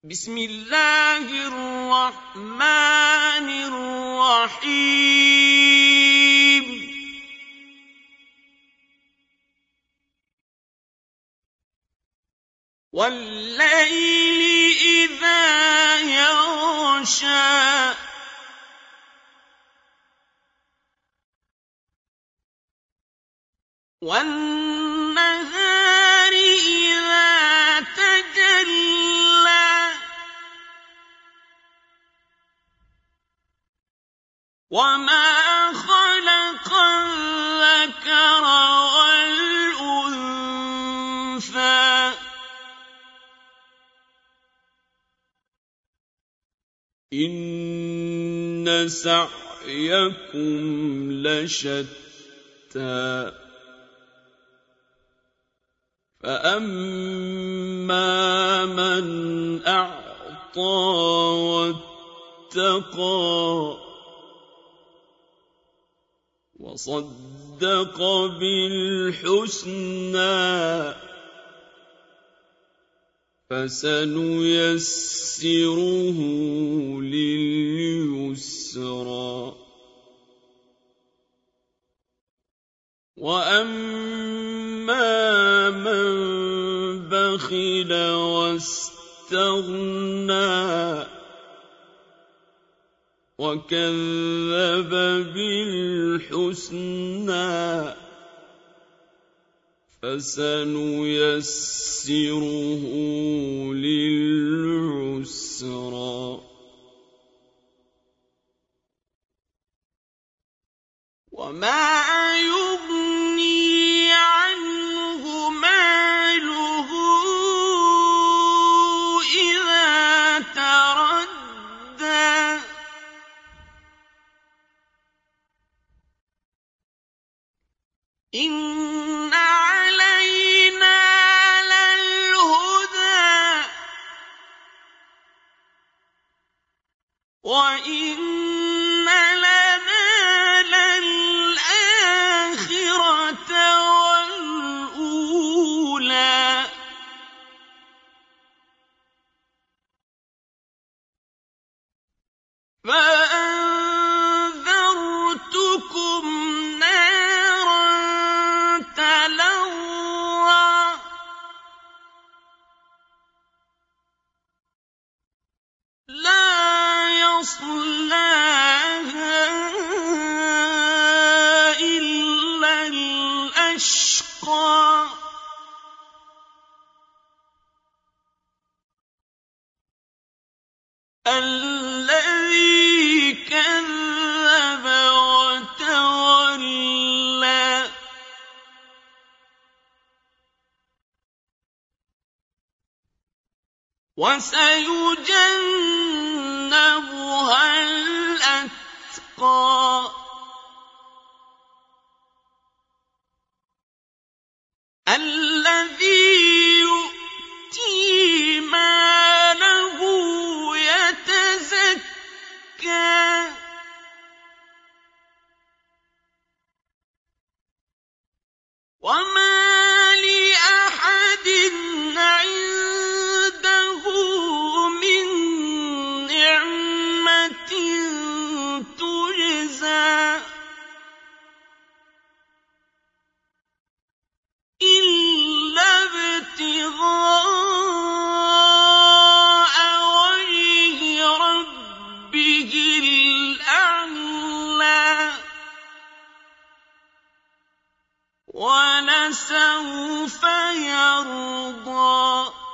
بسم الله الرحمن الرحيم والليل إذا يغشى والنهار إذا تجلى وما خلق الذكر والأنثى إن سعيكم لشتى فأما من أعطى واتقى وصدق بالحسنى فسنيسره لليسرى وأما من بخل واستغنى وكذب بالحسنى فسنيسره للعسرى وما يغني عنه ماله إذا تردى إن علينا للهدى وإن لنا للآخرة والأولى فأنذرتكم نارا تلظى لا يصلاها إلا الأشقى الذي كذب وتولى وسيجنبها الأتقى الذي يؤتي ماله يتزكى وما لأحد عنده من نعمة تجزى إلا ابتغاء وجه ربه الأعلى ولسوف يرضى